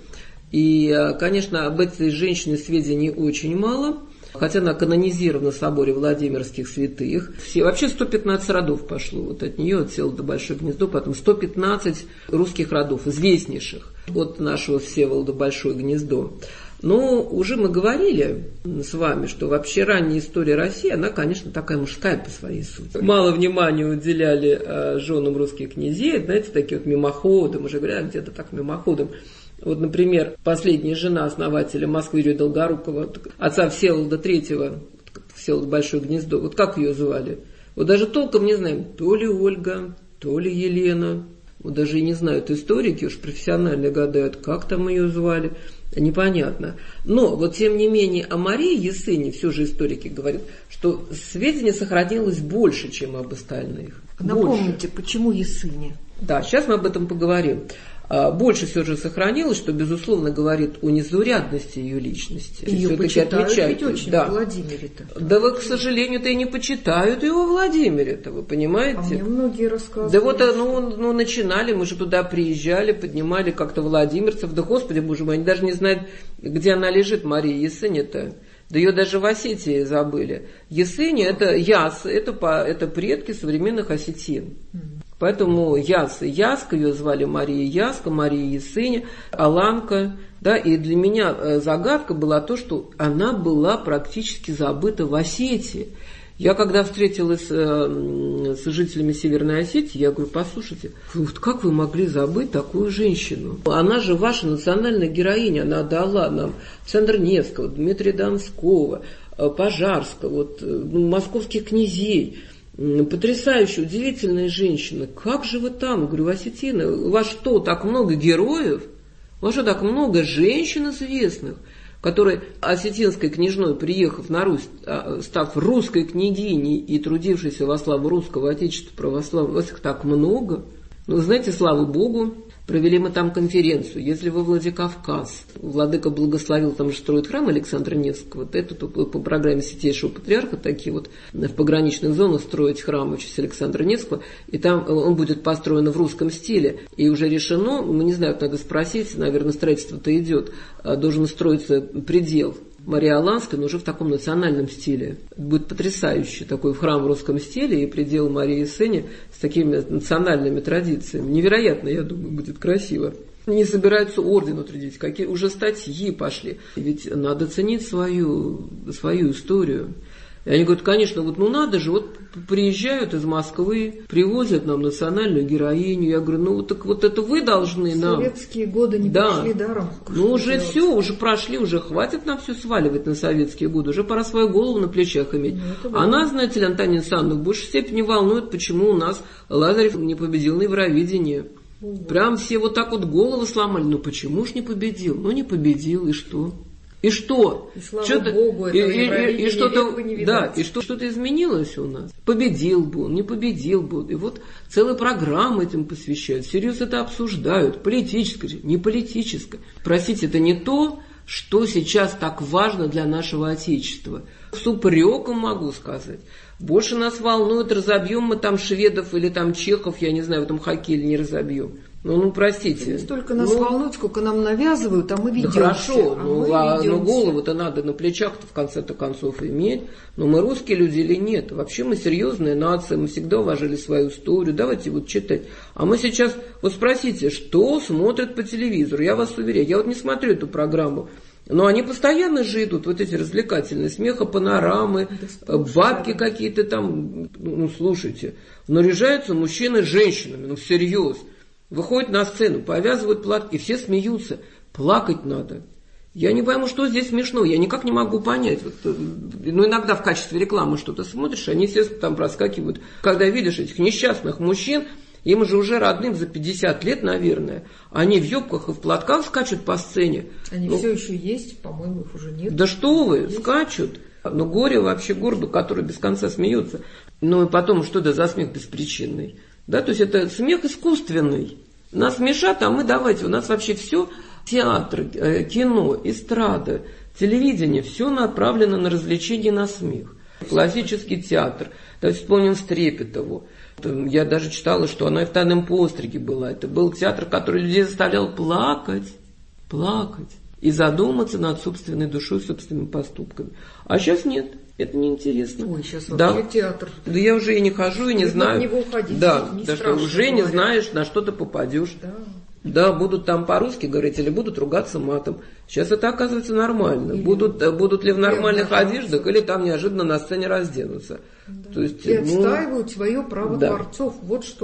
И, конечно, об этой женщине сведений очень мало, хотя она канонизирована в соборе Владимирских святых. Вообще 115 родов пошло вот от нее, от Всеволода Большое Гнездо, потом 115 русских родов, известнейших от нашего Всеволода Большое Гнездо. Но уже мы говорили с вами, что вообще ранняя история России, она, конечно, такая мужская по своей сути. Мало внимания уделяли женам русских князей, знаете, такие вот мимоходом, уже говорят, где-то так мимоходом. Вот, например, последняя жена основателя Москвы Юрия Долгорукова, отца Всеволода III, Всеволод Большое Гнездо, вот как ее звали? Вот даже толком не знаем, то ли Ольга, то ли Елена. Вот даже и не знают историки, уж профессионально гадают, как там ее звали. Непонятно. Но вот тем не менее о Марии Есыне все же историки говорят, что сведения сохранилось больше, чем об остальных. Напомните, почему Есыне? Да, сейчас мы об этом поговорим. Больше все же сохранилось, что, безусловно, говорит о незаурядности ее личности. Ее почитают ведь очень во Владимире-то. Да вы, к сожалению-то, и не почитают его во Владимире-то, вы понимаете? А мне многие рассказывают. Да вот, начинали, мы же туда приезжали, поднимали как-то владимирцев. Да, Господи, Боже мой, они даже не знают, где она лежит, Мария Есыня-то. Да ее даже в Осетии забыли. Есыня – это ясы, это предки современных осетин. Поэтому Яска, ее звали Мария Яска, Мария Есыня, Аланка. Да, и для меня загадка была то, что она была практически забыта в Осетии. Я когда встретилась с жителями Северной Осетии, я говорю, послушайте, вот как вы могли забыть такую женщину? Она же ваша национальная героиня, она дала нам Александра Невского, Дмитрия Донского, Пожарского, московских князей. Потрясающая, удивительная женщина. Как же вы там? Я говорю, осетины, у вас что, так много героев? У вас что, так много женщин известных, которые осетинской княжной, приехав на Русь, став русской княгиней и трудившейся во славу русского отечества православного, вас их так много? Ну, знаете, слава Богу, провели мы там конференцию. Если во Владикавказ, владыка благословил, там же строит храм Александра Невского, вот это по программе Святейшего Патриарха, такие вот в пограничных зонах строить храм в честь Александра Невского, и там он будет построен в русском стиле. И уже решено, мы не знаю, надо спросить, наверное, строительство-то идет, должен строиться предел Марии Аланской, но уже в таком национальном стиле. Будет потрясающий такой храм в русском стиле и предел Марии Есыни с такими национальными традициями. Невероятно, я думаю, будет красиво. Не собираются орден утвердить, какие уже статьи пошли. Ведь надо ценить свою историю. И они говорят, конечно, надо же, приезжают из Москвы, привозят нам национальную героиню. Я говорю, так это вы должны нам. Советские годы не прошли даром. Уже все, уже прошли, уже хватит нам все сваливать на советские годы. Уже пора свою голову на плечах иметь. Она, знаете ли, Антонина Александровна, в большей степени волнует, почему у нас Лазарев не победил на Евровидении. Прям все так головы сломали. Почему ж не победил? Не победил, и что? И что? И слава Богу, и что-то, да, и что-то изменилось у нас. Победил бы он, не победил бы он. И целые программы этим посвящают, всерьез это обсуждают. Политическое, не политическое. Простите, это не то, что сейчас так важно для нашего Отечества. С упреком могу сказать. Больше нас волнует, разобьем мы там шведов или там чехов, я не знаю, в этом хоккее или не разобьем. Простите. Не столько нас волнует, сколько нам навязывают, а мы ведемся. Да хорошо, но голову-то надо на плечах-то в конце-то концов иметь. Но мы русские люди или нет? Вообще мы серьезная нация, мы всегда уважали свою историю. Давайте читать. А мы сейчас, спросите, что смотрят по телевизору? Я вас уверяю, я не смотрю эту программу. Но они постоянно же идут, эти развлекательные, смехопанорамы, бабки какие-то там, слушайте. Наряжаются мужчины с женщинами, всерьез. Выходят на сцену, повязывают платки, и все смеются. Плакать надо. Я не пойму, что здесь смешно, я никак не могу понять. Иногда в качестве рекламы что-то смотришь, они все там проскакивают. Когда видишь этих несчастных мужчин, им же уже родным за 50 лет, наверное, они в юбках и в платках скачут по сцене. Они все еще есть, по-моему, их уже нет. Да что вы, есть. Скачут. Горе вообще городу, который без конца смеется. И потом, что это за смех беспричинный? Да, то есть это смех искусственный. Нас смешат, а мы давайте, у нас вообще все, театр, кино, эстрада, телевидение, все направлено на развлечение, на смех. Классический театр, давайте вспомним Стрепетову. Я даже читала, что она и в «Тайном постриге» была. Это был театр, который людей заставлял плакать и задуматься над собственной душой, собственными поступками. А сейчас нет. Это неинтересно. Ой, сейчас вообще театр. Да я уже и не хожу, и не знаю. В него уходить, да, что уже не знаешь, на что ты попадешь. Да, будут там по-русски говорить или будут ругаться матом. Сейчас это оказывается нормально. Будут ли в нормальных одеждах, или там неожиданно на сцене разденутся. Да. То есть, и отстаивают свое право творцов. Вот что.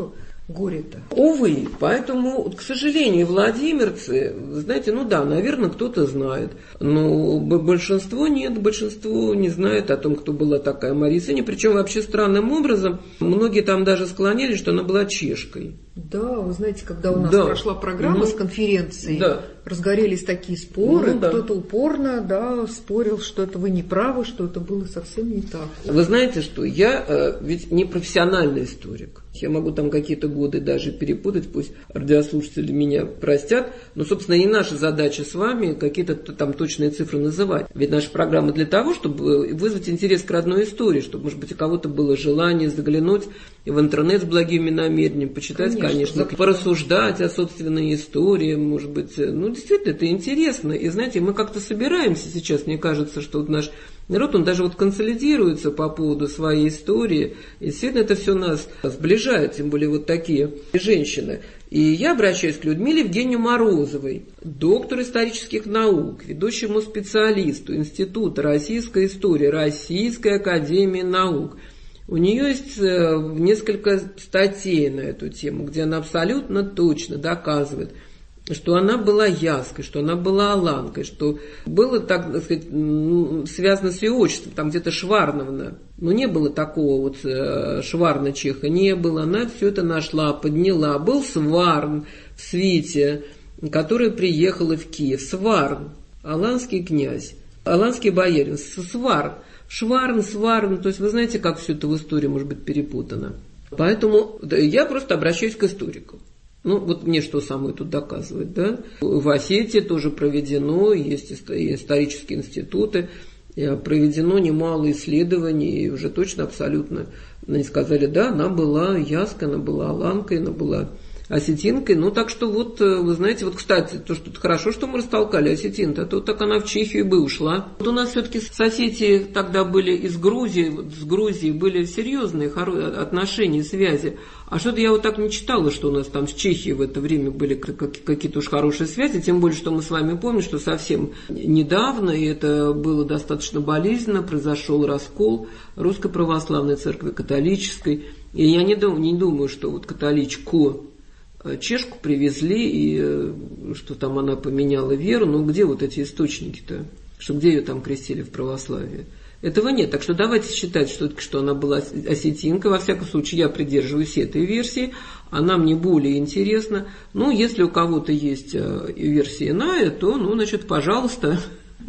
горе-то. Увы, поэтому, к сожалению, владимирцы, знаете, ну да, наверное, кто-то знает, но большинство нет, большинство не знает о том, кто была такая Мария Есенина, причем вообще странным образом, многие там даже склонялись, что она была чешкой. Да, вы знаете, когда у нас прошла программа с конференцией, разгорелись такие споры, кто-то упорно спорил, что это вы не правы, что это было совсем не так. Вы знаете, что я ведь не профессиональный историк. Я могу там какие-то годы даже перепутать, пусть радиослушатели меня простят, но, собственно, не наша задача с вами какие-то там точные цифры называть. Ведь наша программа для того, чтобы вызвать интерес к родной истории, чтобы, может быть, у кого-то было желание заглянуть в интернет с благими намерениями, почитать, конечно, порассуждать о собственной истории, может быть. Ну, действительно, это интересно. И, знаете, мы как-то собираемся сейчас, мне кажется, что вот наш народ, он даже вот консолидируется по поводу своей истории, и действительно это все нас сближает, тем более вот такие женщины. И я обращаюсь к Людмиле Евгению Морозовой, доктору исторических наук, ведущему специалисту Института российской истории Российской академии наук. У нее есть несколько статей на эту тему, где она абсолютно точно доказывает, что она была яской, что она была аланкой, что было, так сказать, связано с ее отчеством, там где-то Шварновна. Но не было такого вот Шварна Чеха, не было. Она все это нашла, подняла. Был Сварн в свите, который приехал в Киев. Сварн, аланский князь, аланский боярин, Сварн. Шварн, Сварн, то есть вы знаете, как все это в истории может быть перепутано. Поэтому я просто обращаюсь к историку. Ну, вот мне что самое тут доказывать, да? В Осетии тоже проведено, есть исторические институты, проведено немало исследований, и уже точно, абсолютно, они сказали, да, она была яской, она была аланкой, она была осетинкой. Ну, так что вот, вы знаете, вот, кстати, то, что хорошо, что мы растолкали осетин-то, а то так она в Чехию бы ушла. Вот у нас все-таки с Осетией тогда были из Грузии, вот с Грузией были серьезные отношения, связи. А что-то я вот так не читала, что у нас там с Чехией в это время были какие-то уж хорошие связи, тем более, что мы с вами помним, что совсем недавно, и это было достаточно болезненно, произошел раскол Русской Православной Церкви, католической. И я не думаю, что вот католичку чешку привезли, и что там она поменяла веру. Ну, где вот эти источники-то? Что где ее там крестили в православии? Этого нет. Так что давайте считать, что она была осетинка. Во всяком случае, я придерживаюсь этой версии. Она мне более интересна. Ну, если у кого-то есть версия иная, то, ну, значит, пожалуйста,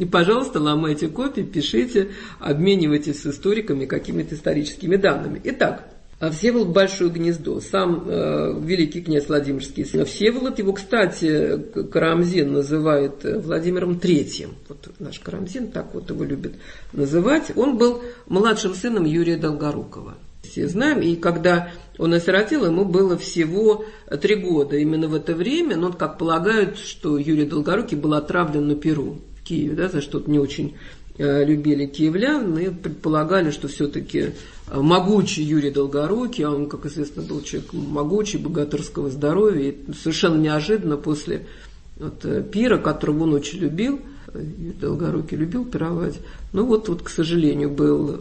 ломайте копии, пишите, обменивайтесь с историками какими-то историческими данными. Итак, Всеволод Большое Гнездо, сам великий князь Владимирский Всеволод, его, кстати, Карамзин называет Владимиром Третьим, вот наш Карамзин так вот его любит называть, он был младшим сыном Юрия Долгорукова. Все знаем, и когда он осиротел, ему было всего 3 года, именно в это время, но как полагают, что Юрий Долгорукий был отравлен на Перу в Киеве, да, за что-то не очень любили киевлян и предполагали, что все-таки могучий Юрий Долгорукий, а он, как известно, был человек могучий, богатырского здоровья, и совершенно неожиданно после пира, которого он очень любил, Юрий Долгорукий любил пировать, ну вот, к сожалению,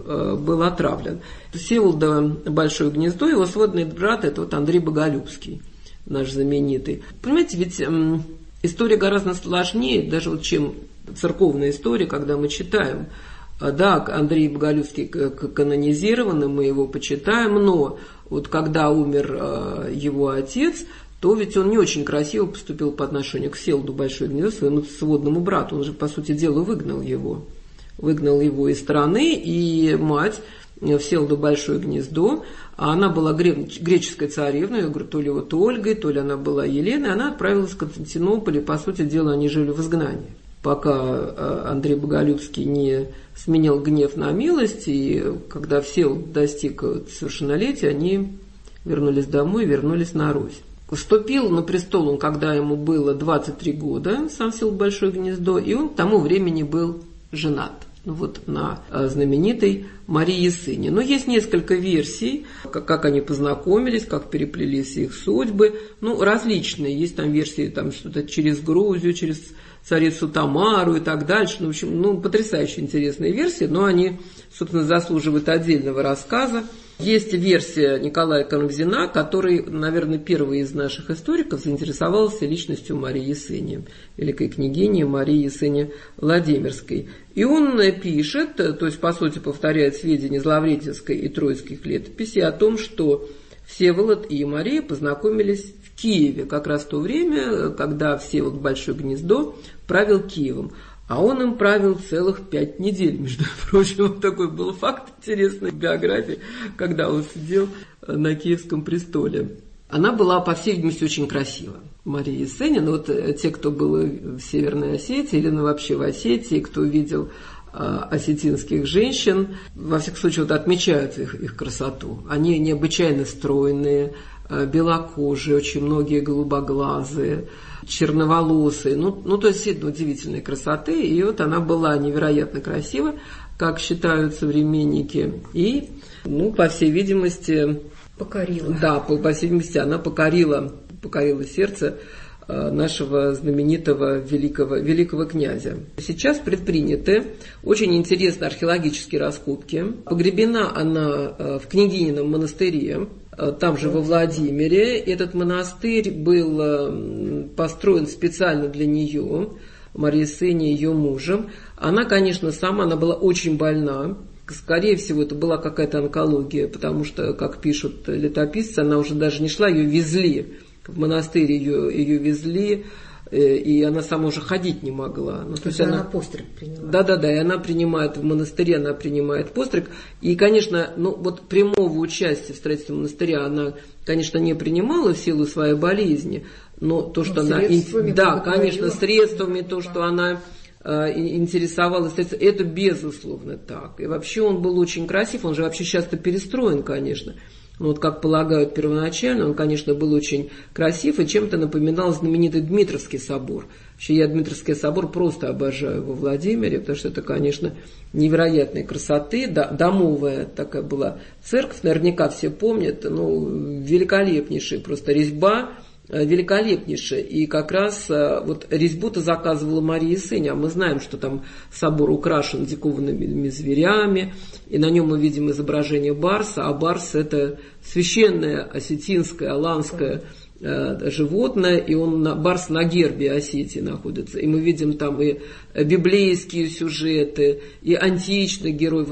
был отравлен. Всеволода Большое Гнездо, его сводный брат, это вот Андрей Боголюбский, наш знаменитый. Понимаете, ведь история гораздо сложнее, даже вот чем церковная история, когда мы читаем. Да, Андрей Боголюбский канонизирован, и мы его почитаем, но вот когда умер его отец, то ведь он не очень красиво поступил по отношению к Всеволоду Большое Гнездо, своему сводному брату. Он же, по сути дела, выгнал его из страны, и мать Всеволода Большое Гнездо, она была греческой царевной, я говорю, то ли вот Ольгой, то ли она была Еленой, она отправилась в Константинополь, и, по сути дела, они жили в изгнании. Пока Андрей Боголюбский не сменил гнев на милость, и когда Всеволод достиг совершеннолетия, они вернулись домой, вернулись на Русь. Вступил на престол он, когда ему было 23 года, сам Всеволод Большое Гнездо, и он к тому времени был женат. Вот на знаменитой Марии Есенине. Но есть несколько версий, как они познакомились, как переплелись их судьбы. Ну, различные. Есть там версии, там что-то через Грузию, через царицу Тамару и так дальше. Ну, в общем, потрясающе интересные версии, но они, собственно, заслуживают отдельного рассказа. Есть версия Николая Карамзина, который, наверное, первый из наших историков заинтересовался личностью Марии Есени, великой княгини Марии Есени Владимирской. И он пишет, то есть, по сути, повторяет сведения из Лаврентьевской и Троицких летописей о том, что Всеволод и Мария познакомились в Киеве, как раз в то время, когда Всеволод Большое Гнездо правил Киевом. А он им правил целых 5 недель, между прочим. Вот такой был факт интересный в биографии, когда он сидел на Киевском престоле. Она была, по всей видимости, очень красива, Мария Есения. Но вот те, кто был в Северной Осетии или вообще в Осетии, кто видел осетинских женщин, во всяком случае, вот отмечают их красоту. Они необычайно стройные, белокожие, очень многие голубоглазые, черноволосые, то есть действительно удивительной красоты, и вот она была невероятно красива, как считают современники, и, по всей видимости, покорила. Да, по всей видимости, она покорила сердце нашего знаменитого великого князя. Сейчас предприняты очень интересные археологические раскопки. Погребена она в княгинином монастыре, там же во Владимире. Этот монастырь был построен специально для нее, Марии Есени, ее мужем. Она, конечно, она была очень больна. Скорее всего, это была какая-то онкология, потому что, как пишут летописцы, она уже даже не шла, ее везли. В монастырь ее везли, и она сама уже ходить не могла. То есть она постриг приняла. Да, и она принимает в монастыре, она принимает постриг. И, конечно, прямого участия в строительстве монастыря она, конечно, не принимала в силу своей болезни, но то, что она... Да, конечно, средствами, то, что она интересовалась, это безусловно так. И вообще он был очень красив, он же вообще часто перестроен, конечно. Как полагают первоначально, он, конечно, был очень красив и чем-то напоминал знаменитый Дмитровский собор. Вообще я Дмитровский собор просто обожаю во Владимире, потому что это, конечно, невероятной красоты. Домовая такая была церковь, наверняка все помнят, великолепнейшая просто резьба, великолепнейшая. И как раз резьбу-то заказывала Мария Есения, а мы знаем, что там собор украшен диковинными зверями, и на нем мы видим изображение барса, а барс — это священное осетинское, аланское животное, и барс на гербе Осетии находится. И мы видим там и библейские сюжеты, и античных героев,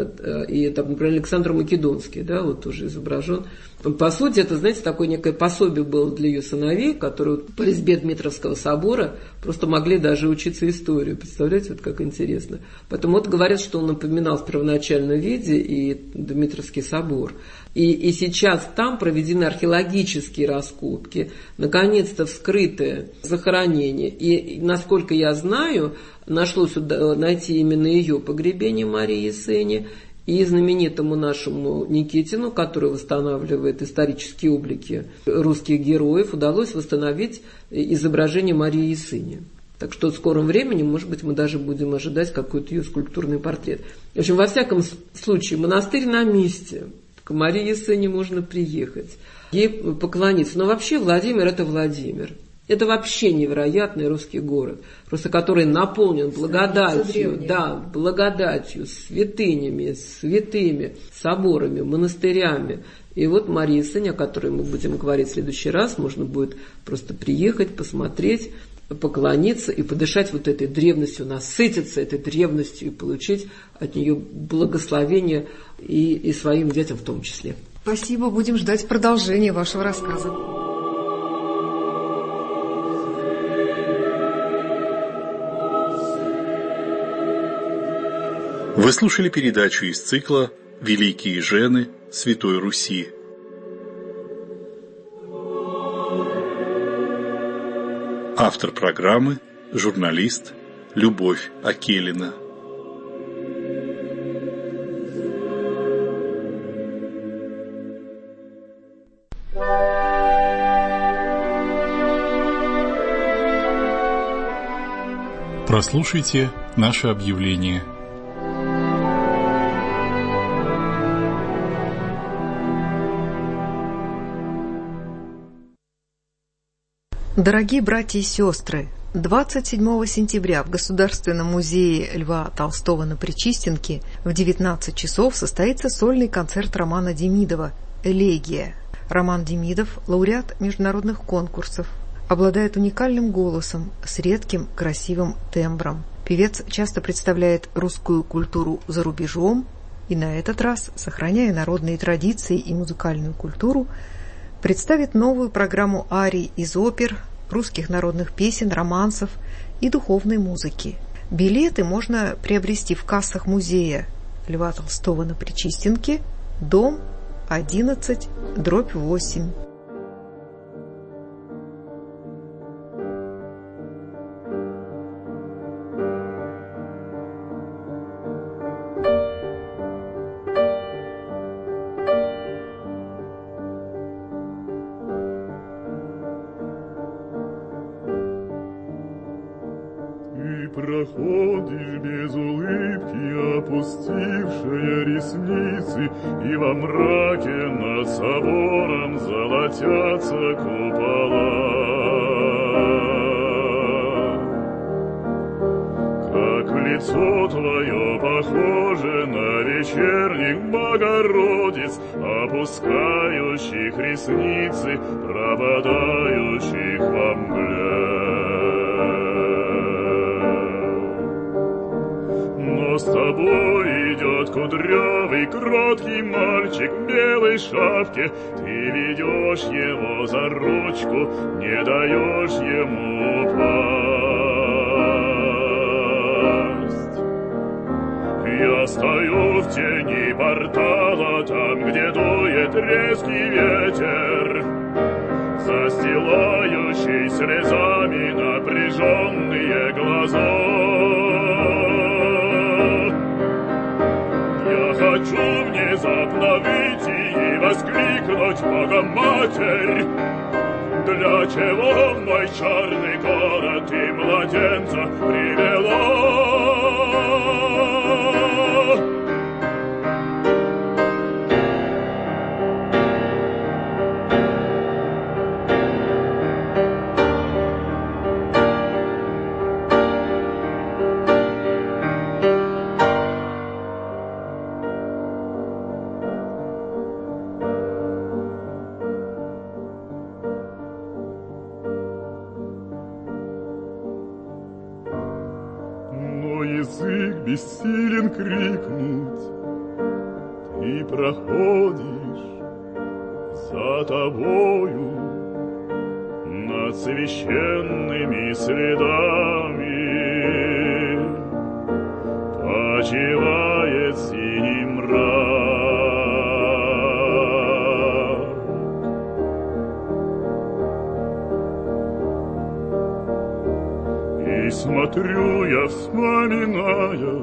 и там, например, Александр Македонский, тоже изображен. По сути, это, знаете, такое некое пособие было для ее сыновей, которые по резьбе Дмитровского собора просто могли даже учиться историю. Представляете, как интересно. Поэтому говорят, что он напоминал в первоначальном виде и Дмитровский собор. И сейчас там проведены археологические раскопки, наконец-то вскрыты захоронения. И, насколько я знаю, нашлось найти именно ее погребение Марии Есени, и знаменитому нашему Никитину, который восстанавливает исторические облики русских героев, удалось восстановить изображение Марии Есени. Так что в скором времени, может быть, мы даже будем ожидать какой-то ее скульптурный портрет. В общем, во всяком случае, монастырь на месте. К Марии Есени можно приехать, ей поклониться. Но вообще Владимир – это Владимир. Это вообще невероятный русский город, просто который наполнен благодатью, благодатью, святынями, святыми, соборами, монастырями. И Мария Есения, о которой мы будем говорить в следующий раз, можно будет просто приехать, посмотреть, поклониться и подышать этой древностью, насытиться этой древностью и получить от нее благословение и своим детям в том числе. Спасибо, будем ждать продолжения вашего рассказа. Вы слушали передачу из цикла «Великие жены Святой Руси». Автор программы – журналист Любовь Акелина. Прослушайте наше объявление. Дорогие братья и сестры, 27 сентября в Государственном музее Льва Толстого на Причистенке в 19 часов состоится сольный концерт Романа Демидова «Элегия». Роман Демидов – лауреат международных конкурсов, обладает уникальным голосом с редким красивым тембром. Певец часто представляет русскую культуру за рубежом и на этот раз, сохраняя народные традиции и музыкальную культуру, представит новую программу арий из опер, русских народных песен, романсов и духовной музыки. Билеты можно приобрести в кассах музея Льва Толстого на Причистенке, дом 11/8. Проходишь без улыбки, опустившие ресницы, и во мраке над собором золотятся купола. Как лицо твое похоже на вечерних Богородиц, опускающих ресницы, пропадающих во мгле. Но с тобой идет кудрявый, кроткий мальчик в белой шапке. Ты ведешь его за ручку, не даешь ему упасть. Я стою в тени портала, там, где дует резкий ветер, застилающий слезами напряженные глаза. Хочу внезапно выйти и воскликнуть: Богоматерь, для чего в мой черный город ты младенца привела? Язык бессилен крикнуть, ты проходишь, за тобою над священными следами почивает синий мрак. И смотрю я, вспоминая,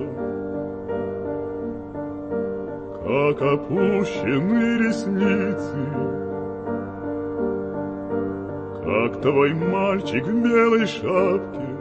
как опущены ресницы, как твой мальчик в белой шапке